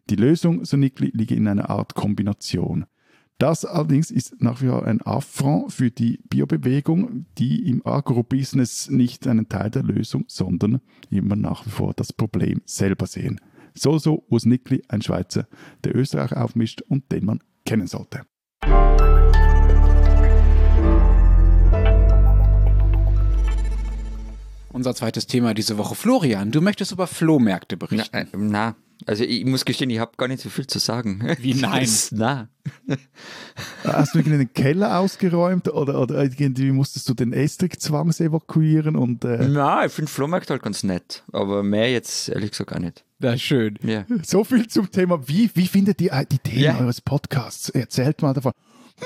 Die Lösung, so Nickli, liege in einer Art Kombination. Das allerdings ist nach wie vor ein Affront für die Biobewegung, die im Agrobusiness nicht einen Teil der Lösung, sondern immer nach wie vor das Problem selber sehen. So Urs Nickli, ein Schweizer, der Österreich aufmischt und den man kennen sollte. Unser zweites Thema diese Woche. Florian, du möchtest über Flohmärkte berichten. Na, also ich muss gestehen, ich habe gar nicht so viel zu sagen. Wie nein? Na. Hast du irgendwie den Keller ausgeräumt oder irgendwie musstest du den Estrich-Zwangs evakuieren? Na, ich finde Flohmarkt halt ganz nett, aber mehr jetzt ehrlich gesagt gar nicht. Das ist schön. Ja. So viel zum Thema, wie findet ihr die Themen eures Podcasts? Erzählt mal davon.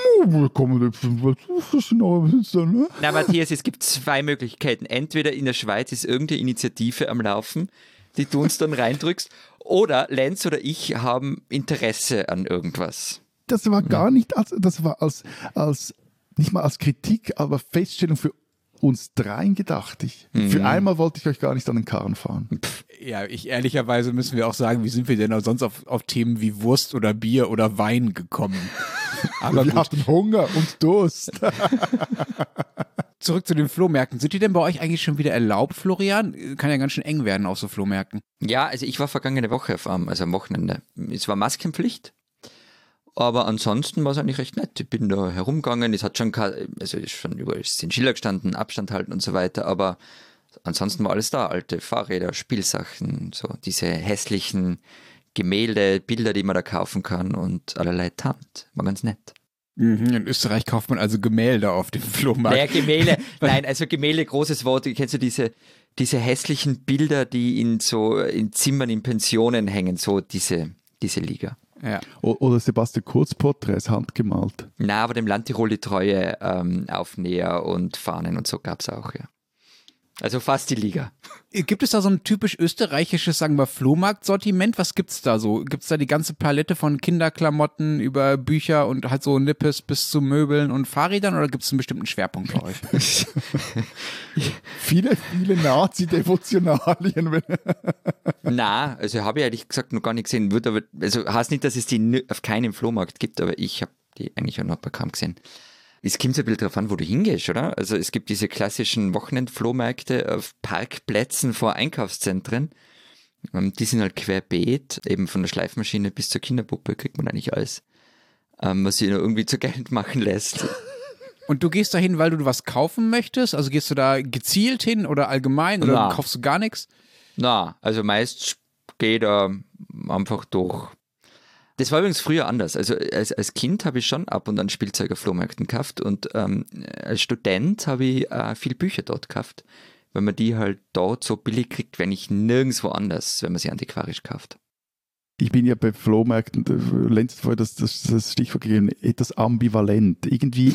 Na, Matthias, es gibt zwei Möglichkeiten. Entweder in der Schweiz ist irgendeine Initiative am Laufen, die du uns dann reindrückst, oder Lenz oder ich haben Interesse an irgendwas. Das war gar nicht, das war als nicht mal als Kritik, aber Feststellung für uns dreien gedacht. Für einmal wollte ich euch gar nicht an den Karren fahren. Ja, ehrlicherweise müssen wir auch sagen, wie sind wir denn auch sonst auf Themen wie Wurst oder Bier oder Wein gekommen? Aber wir hatten Hunger und Durst. Zurück zu den Flohmärkten. Sind die denn bei euch eigentlich schon wieder erlaubt, Florian? Kann ja ganz schön eng werden auf so Flohmärkten. Ja, also ich war vergangene Woche am Wochenende. Es war Maskenpflicht, aber ansonsten war es eigentlich recht nett. Ich bin da herumgegangen, es sind überall sind Schilder gestanden, Abstand halten und so weiter, aber ansonsten war alles da. Alte Fahrräder, Spielsachen, so diese hässlichen Gemälde, Bilder, die man da kaufen kann und allerlei Tant. War ganz nett. In Österreich kauft man also Gemälde auf dem Flohmarkt. Naja, Gemälde, nein, also Gemälde, großes Wort. Kennst du diese hässlichen Bilder, die in Zimmern, in Pensionen hängen, so diese Liga. Ja. Oder Sebastian Kurz Porträts, handgemalt. Na, aber dem Land Tirol die Treue, Aufnäher und Fahnen und so gab es auch, ja. Also fast die Liga. Gibt es da so ein typisch österreichisches, sagen wir, Flohmarkt-Sortiment? Was gibt's da so? Gibt's da die ganze Palette von Kinderklamotten über Bücher und halt so Nippes bis zu Möbeln und Fahrrädern oder gibt es einen bestimmten Schwerpunkt bei euch? viele Nazi-Devotionalien. Na, also habe ich ehrlich gesagt noch gar nicht gesehen. Also heißt nicht, dass es die auf keinem Flohmarkt gibt, aber ich habe die eigentlich auch noch bei kaum gesehen. Es kommt so ein bisschen darauf an, wo du hingehst, oder? Also es gibt diese klassischen Wochenendflohmärkte auf Parkplätzen vor Einkaufszentren. Die sind halt querbeet, eben von der Schleifmaschine bis zur Kinderpuppe kriegt man eigentlich alles, was sich irgendwie zu Geld machen lässt. Und du gehst da hin, weil du was kaufen möchtest? Also gehst du da gezielt hin oder allgemein oder kaufst du gar nichts? Na, also meist gehe ich da einfach durch. Das war übrigens früher anders. Also als Kind habe ich schon ab und an Spielzeug auf Flohmärkten gekauft und als Student habe ich viel Bücher dort gekauft, weil man die halt dort so billig kriegt, wenn nicht nirgendwo anders, wenn man sie antiquarisch kauft. Ich bin ja bei Flohmärkten, Lenz hat vorher das Stichwort gegeben, etwas ambivalent. Irgendwie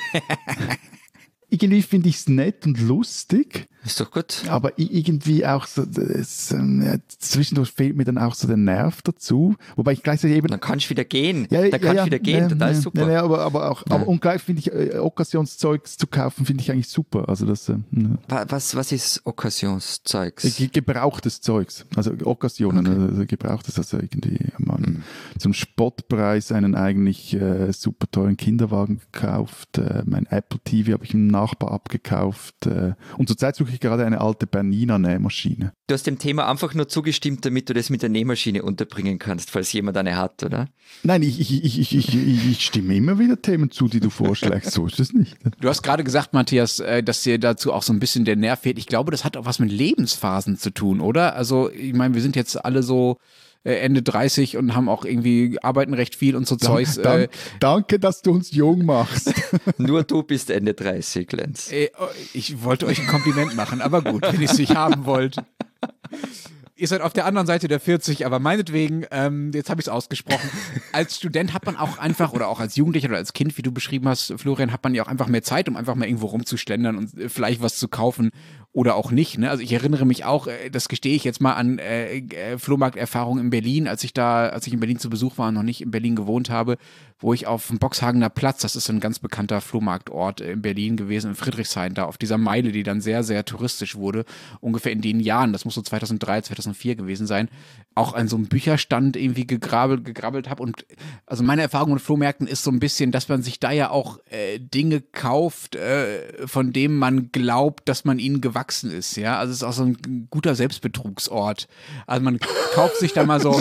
finde ich es nett und lustig. Ist doch gut. Aber irgendwie auch so, zwischendurch fehlt mir dann auch so der Nerv dazu. Wobei ich gleichzeitig eben... Dann kannst du wieder gehen. Total super. Aber auch, und gleich finde ich, Occasionszeugs zu kaufen, finde ich eigentlich super. Also das, Was ist Occasionszeugs? Gebrauchtes Zeugs. Also Occasionen, okay. Also gebrauchtes, also irgendwie man zum Spottpreis einen eigentlich super teuren Kinderwagen gekauft. Mein Apple TV habe ich einem Nachbar abgekauft. Und zurzeit suche ich gerade eine alte Bernina Nähmaschine. Du hast dem Thema einfach nur zugestimmt, damit du das mit der Nähmaschine unterbringen kannst, falls jemand eine hat, oder? Nein, ich stimme immer wieder Themen zu, die du vorschlägst. So ist es nicht. Du hast gerade gesagt, Matthias, dass dir dazu auch so ein bisschen der Nerv fehlt. Ich glaube, das hat auch was mit Lebensphasen zu tun, oder? Also, ich meine, wir sind jetzt alle so Ende 30 und haben auch irgendwie, arbeiten recht viel und so Zeugs. Danke, dass du uns jung machst. Nur du bist Ende 30, Lenz. Ich wollte euch ein Kompliment machen, aber gut, wenn ihr es nicht haben wollt. Ihr seid auf der anderen Seite der 40, aber meinetwegen, jetzt habe ich es ausgesprochen. Als Student hat man auch einfach, oder auch als Jugendlicher oder als Kind, wie du beschrieben hast, Florian, hat man ja auch einfach mehr Zeit, um einfach mal irgendwo rumzuschlendern und vielleicht was zu kaufen. oder auch nicht. Ne? Also ich erinnere mich auch, das gestehe ich jetzt mal, an Flohmarkterfahrungen in Berlin, als ich in Berlin zu Besuch war und noch nicht in Berlin gewohnt habe, wo ich auf dem Boxhagener Platz, das ist so ein ganz bekannter Flohmarktort in Berlin gewesen, in Friedrichshain, da auf dieser Meile, die dann sehr, sehr touristisch wurde, ungefähr in den Jahren, das muss so 2003, 2004 gewesen sein, auch an so einem Bücherstand irgendwie gegrabbelt habe. Und also meine Erfahrung mit Flohmärkten ist so ein bisschen, dass man sich da ja auch Dinge kauft, von denen man glaubt, dass man ihnen gewachsen ist. Ja, also es ist auch so ein guter Selbstbetrugsort. Also man kauft sich da mal so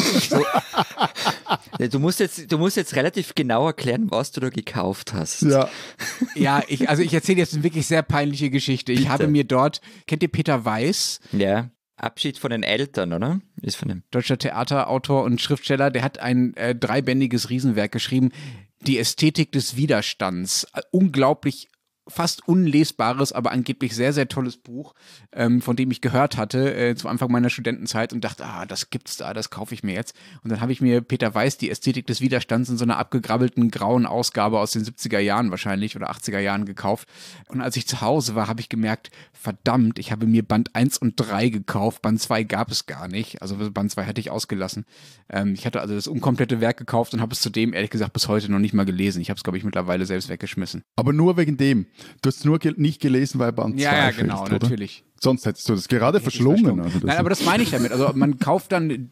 Du musst jetzt relativ genau erklären, was du da gekauft hast. Ja, ich erzähle jetzt eine wirklich sehr peinliche Geschichte. Ich habe mir dort, kennt ihr Peter Weiß? Ja, Abschied von den Eltern, oder? Ist von dem deutscher Theaterautor und Schriftsteller, der hat ein 3-bändiges Riesenwerk geschrieben, Die Ästhetik des Widerstands. Unglaublich, fast unlesbares, aber angeblich sehr, sehr tolles Buch, von dem ich gehört hatte zu Anfang meiner Studentenzeit und dachte, das gibt's da, das kaufe ich mir jetzt. Und dann habe ich mir Peter Weiß, Die Ästhetik des Widerstands, in so einer abgegrabbelten grauen Ausgabe aus den 70er Jahren wahrscheinlich oder 80er Jahren gekauft. Und als ich zu Hause war, habe ich gemerkt, verdammt, ich habe mir Band 1 und 3 gekauft, Band 2 gab es gar nicht, also Band 2 hatte ich ausgelassen. Ich hatte also das unkomplette Werk gekauft und habe es zudem, ehrlich gesagt, bis heute noch nicht mal gelesen. Ich habe es, glaube ich, mittlerweile selbst weggeschmissen. Aber nur wegen dem. Du hast es nur nicht gelesen, weil Band 2 Ja, genau, fehlt, oder? natürlich. Sonst hättest du das gerade verschlungen. Also Nein, aber das meine ich damit. Also man kauft dann,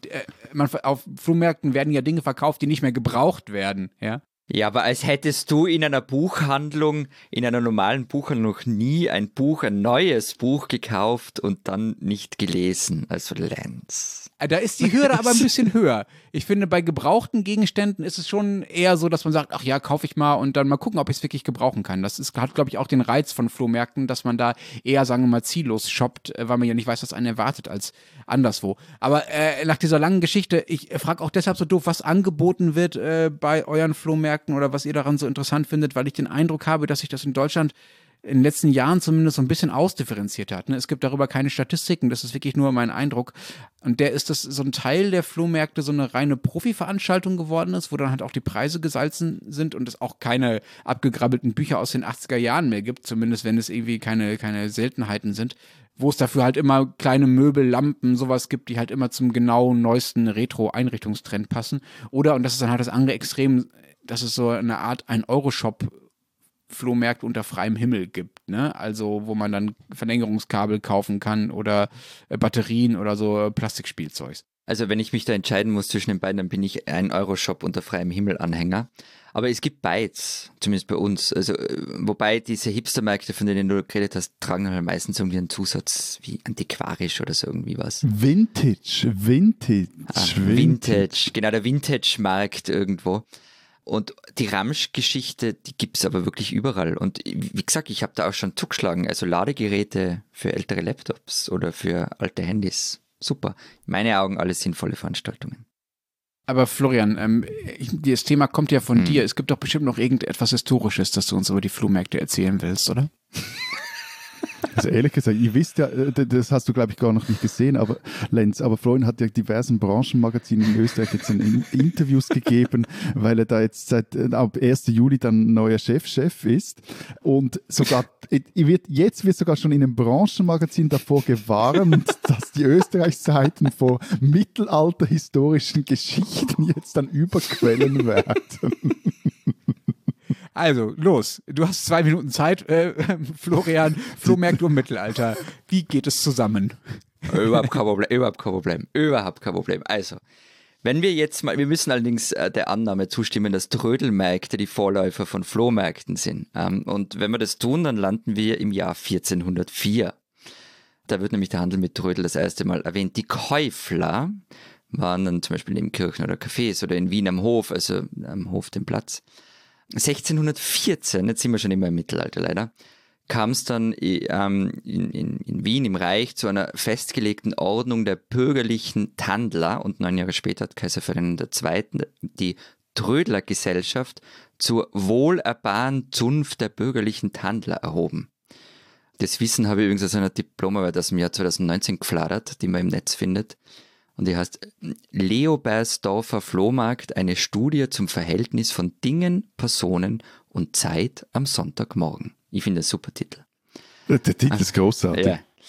auf Flohmärkten werden ja Dinge verkauft, die nicht mehr gebraucht werden, ja. Ja, aber als hättest du in einer Buchhandlung, in einer normalen Buchhandlung noch nie ein neues Buch gekauft und dann nicht gelesen. Also Lenz. Da ist die Hürde aber ein bisschen höher. Ich finde, bei gebrauchten Gegenständen ist es schon eher so, dass man sagt, ach ja, kaufe ich mal und dann mal gucken, ob ich es wirklich gebrauchen kann. Das hat, glaube ich, auch den Reiz von Flohmärkten, dass man da eher, sagen wir mal, ziellos shoppt, weil man ja nicht weiß, was einen erwartet als anderswo. Aber nach dieser langen Geschichte, ich frage auch deshalb so doof, was angeboten wird bei euren Flohmärkten oder was ihr daran so interessant findet, weil ich den Eindruck habe, dass sich das in Deutschland in den letzten Jahren zumindest so ein bisschen ausdifferenziert hat. Ne? Es gibt darüber keine Statistiken, das ist wirklich nur mein Eindruck. Und der ist, dass so ein Teil der Flohmärkte so eine reine Profi-Veranstaltung geworden ist, wo dann halt auch die Preise gesalzen sind und es auch keine abgegrabbelten Bücher aus den 80er Jahren mehr gibt, zumindest wenn es irgendwie keine Seltenheiten sind, wo es dafür halt immer kleine Möbel, Lampen, sowas gibt, die halt immer zum genau neuesten Retro-Einrichtungstrend passen. Oder, und das ist dann halt das andere Extrem, dass es so eine Art ein Euroshop Flohmärkte unter freiem Himmel gibt, ne? Also wo man dann Verlängerungskabel kaufen kann oder Batterien oder so Plastikspielzeugs. Also wenn ich mich da entscheiden muss zwischen den beiden, dann bin ich ein Euroshop unter freiem Himmel Anhänger. Aber es gibt beides, zumindest bei uns. Also wobei diese Hipstermärkte, von denen du geredet hast, tragen halt meistens irgendwie einen Zusatz wie antiquarisch oder so irgendwie was. Vintage. Genau, der Vintage-Markt irgendwo. Und die Ramsch-Geschichte, die gibt es aber wirklich überall. Und wie gesagt, ich habe da auch schon zugeschlagen. Also Ladegeräte für ältere Laptops oder für alte Handys. Super. In meinen Augen alles sinnvolle Veranstaltungen. Aber Florian, das Thema kommt ja von dir. Es gibt doch bestimmt noch irgendetwas Historisches, das du uns über die Flohmärkte erzählen willst, oder? Also ehrlich gesagt, ihr wisst ja, das hast du glaube ich gar noch nicht gesehen, aber Lenz, aber Florian hat ja diversen Branchenmagazinen in Österreich jetzt Interviews gegeben, weil er da jetzt ab 1. Juli dann neuer Chef ist und sogar, jetzt wird sogar schon in einem Branchenmagazin davor gewarnt, dass die Österreichseiten vor mittelalterhistorischen Geschichten jetzt dann überquellen werden. Also, los. Du hast 2 Minuten Zeit, Florian. Flohmärkte und Mittelalter. Wie geht es zusammen? Überhaupt kein Problem. Also, wenn wir jetzt mal, wir müssen allerdings der Annahme zustimmen, dass Trödelmärkte die Vorläufer von Flohmärkten sind. Und wenn wir das tun, dann landen wir im Jahr 1404. Da wird nämlich der Handel mit Trödel das erste Mal erwähnt. Die Käufler waren dann zum Beispiel in Kirchen oder Cafés oder in Wien am Hof, also am Hof den Platz. 1614, jetzt sind wir schon immer im Mittelalter leider, kam es dann in Wien im Reich zu einer festgelegten Ordnung der bürgerlichen Tandler und 9 Jahre später hat Kaiser Ferdinand II. Die Trödlergesellschaft zur wohlerbaren Zunft der bürgerlichen Tandler erhoben. Das Wissen habe ich übrigens aus einer Diplomarbeit aus dem Jahr 2019 gefladert, die man im Netz findet. Und die heißt Leobersdorfer Flohmarkt, eine Studie zum Verhältnis von Dingen, Personen und Zeit am Sonntagmorgen. Ich finde das ein super Titel. Der Titel ist großartig. Ja.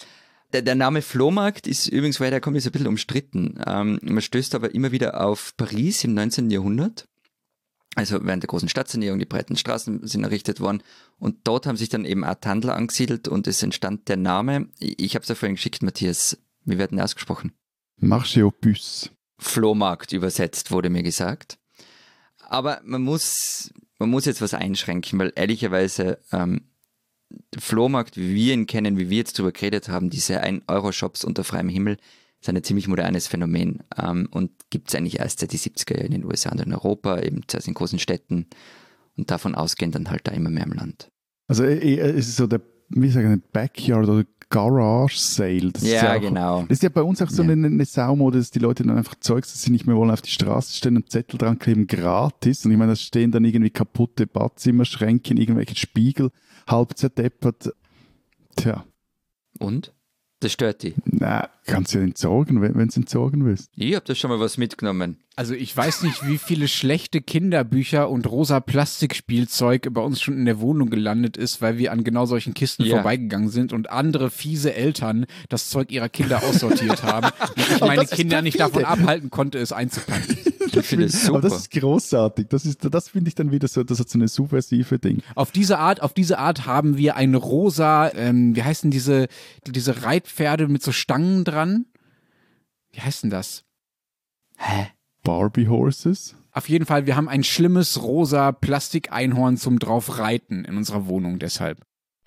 Der Name Flohmarkt ist übrigens, woher der kommt, ist ein bisschen umstritten. Man stößt aber immer wieder auf Paris im 19. Jahrhundert. Also während der großen Stadtsanierung, die breiten Straßen sind errichtet worden. Und dort haben sich dann eben auch Tandler angesiedelt und es entstand der Name. Ich habe es ja vorhin geschickt, Matthias. Wie wird denn ausgesprochen? Marché aux Puces. Flohmarkt übersetzt, wurde mir gesagt. Aber man muss jetzt was einschränken, weil ehrlicherweise Flohmarkt, wie wir ihn kennen, wie wir jetzt drüber geredet haben, diese 1-Euro-Shops unter freiem Himmel, ist ein ziemlich modernes Phänomen und gibt es eigentlich erst seit die 70er Jahre in den USA und in Europa, eben zuerst in großen Städten und davon ausgehend dann halt da immer mehr im Land. Also es ist so der, wie sagen, ein Backyard oder Garage Sale. Genau. Das ist ja bei uns auch so eine Saumode, dass die Leute dann einfach Zeugs, das sie nicht mehr wollen, auf die Straße stellen und Zettel dran kleben, gratis. Und ich meine, da stehen dann irgendwie kaputte Badzimmerschränke in irgendwelchen Spiegel, halb zerdeppert. Tja. Und? Das stört die? Na, kannst du ja entsorgen, wenn du es entsorgen willst. Ich habe da schon mal was mitgenommen. Also ich weiß nicht, wie viele schlechte Kinderbücher und rosa Plastikspielzeug bei uns schon in der Wohnung gelandet ist, weil wir an genau solchen Kisten vorbeigegangen sind und andere fiese Eltern das Zeug ihrer Kinder aussortiert haben und ich meine Kinder nicht davon abhalten konnte, es einzupacken. Ich finde es super. Aber das ist großartig. Das finde ich dann wieder so, das hat so eine subversive Ding. Auf diese Art haben wir eine rosa, wie heißen diese Reitpferde mit so Stangen dran? Wie heißt denn das? Hä? Barbie Horses? Auf jeden Fall, wir haben ein schlimmes rosa Plastikeinhorn zum drauf reiten in unserer Wohnung deshalb.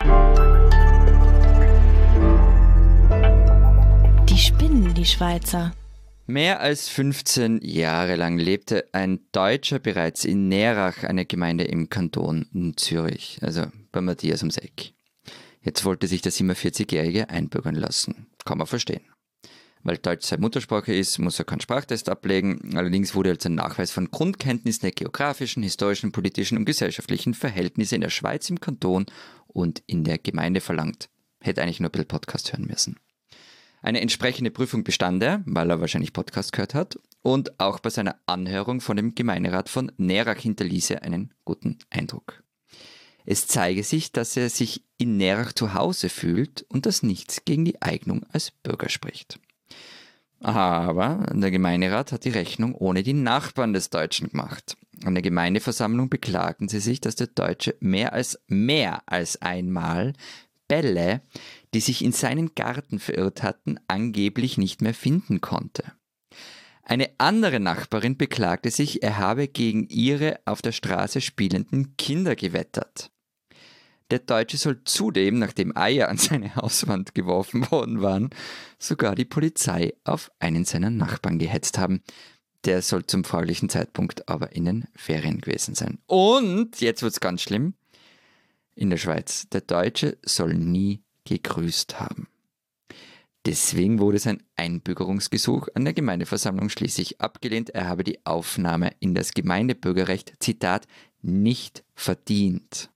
Die spinnen, die Schweizer. Mehr als 15 Jahre lang lebte ein Deutscher bereits in Nerach, einer Gemeinde im Kanton Zürich, also bei Matthias ums Eck. Jetzt wollte sich der 47-Jährige einbürgern lassen. Kann man verstehen. Weil Deutsch seine Muttersprache ist, muss er keinen Sprachtest ablegen. Allerdings wurde als ein Nachweis von Grundkenntnissen der geografischen, historischen, politischen und gesellschaftlichen Verhältnisse in der Schweiz, im Kanton und in der Gemeinde verlangt. Hätte eigentlich nur ein bisschen Podcast hören müssen. Eine entsprechende Prüfung bestand er, weil er wahrscheinlich Podcast gehört hat. Und auch bei seiner Anhörung von dem Gemeinderat von Nerach hinterließ er einen guten Eindruck. Es zeige sich, dass er sich in Nerach zu Hause fühlt und dass nichts gegen die Eignung als Bürger spricht. Aber der Gemeinderat hat die Rechnung ohne die Nachbarn des Deutschen gemacht. An der Gemeindeversammlung beklagten sie sich, dass der Deutsche mehr als einmal Bälle, die sich in seinen Garten verirrt hatten, angeblich nicht mehr finden konnte. Eine andere Nachbarin beklagte sich, er habe gegen ihre auf der Straße spielenden Kinder gewettert. Der Deutsche soll zudem, nachdem Eier an seine Hauswand geworfen worden waren, sogar die Polizei auf einen seiner Nachbarn gehetzt haben. Der soll zum fraglichen Zeitpunkt aber in den Ferien gewesen sein. Und, jetzt wird's ganz schlimm, in der Schweiz, der Deutsche soll nie gegrüßt haben. Deswegen wurde sein Einbürgerungsgesuch an der Gemeindeversammlung schließlich abgelehnt. Er habe die Aufnahme in das Gemeindebürgerrecht, Zitat, nicht verdient.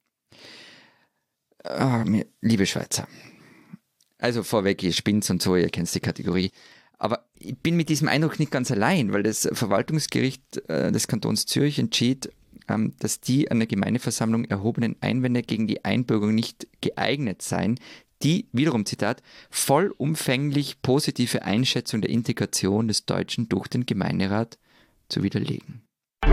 Liebe Schweizer, also vorweg, ihr spinnt und so, ihr kennt die Kategorie, aber ich bin mit diesem Eindruck nicht ganz allein, weil das Verwaltungsgericht des Kantons Zürich entschied, dass die an der Gemeindeversammlung erhobenen Einwände gegen die Einbürgerung nicht geeignet seien, die, wiederum Zitat, vollumfänglich positive Einschätzung der Integration des Deutschen durch den Gemeinderat zu widerlegen.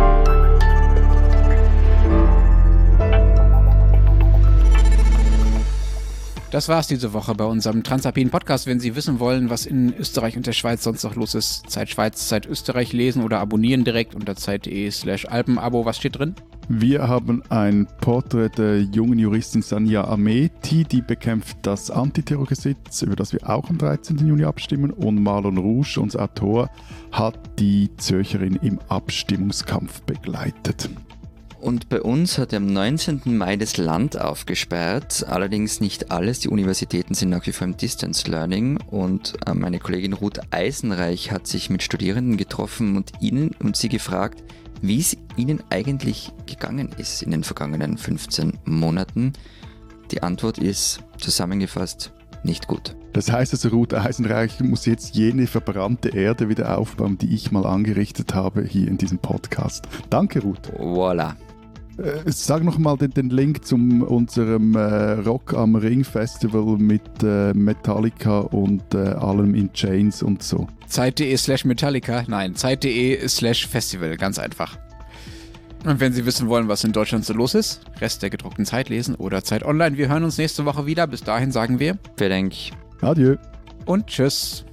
Das war's diese Woche bei unserem Transalpinen Podcast. Wenn Sie wissen wollen, was in Österreich und der Schweiz sonst noch los ist, Zeit Schweiz, Zeit Österreich lesen oder abonnieren direkt unter zeit.de/Alpenabo. Was steht drin? Wir haben ein Porträt der jungen Juristin Sania Ameti, die bekämpft das Antiterrorgesetz, über das wir auch am 13. Juni abstimmen. Und Marlon Rouge, unser Autor, hat die Zürcherin im Abstimmungskampf begleitet. Und bei uns hat am 19. Mai das Land aufgesperrt, allerdings nicht alles. Die Universitäten sind nach wie vor im Distance Learning und meine Kollegin Ruth Eisenreich hat sich mit Studierenden getroffen und sie gefragt, wie es ihnen eigentlich gegangen ist in den vergangenen 15 Monaten. Die Antwort ist zusammengefasst nicht gut. Das heißt also, Ruth Eisenreich muss jetzt jene verbrannte Erde wieder aufbauen, die ich mal angerichtet habe hier in diesem Podcast. Danke, Ruth. Voilà. Sag nochmal den Link zu unserem Rock am Ring Festival mit Metallica und allem in Chains und so. Zeit.de/Metallica, nein, Zeit.de/Festival, ganz einfach. Und wenn Sie wissen wollen, was in Deutschland so los ist, Rest der gedruckten Zeit lesen oder Zeit Online. Wir hören uns nächste Woche wieder. Bis dahin sagen wir Vielen Dank. Adieu. Und tschüss.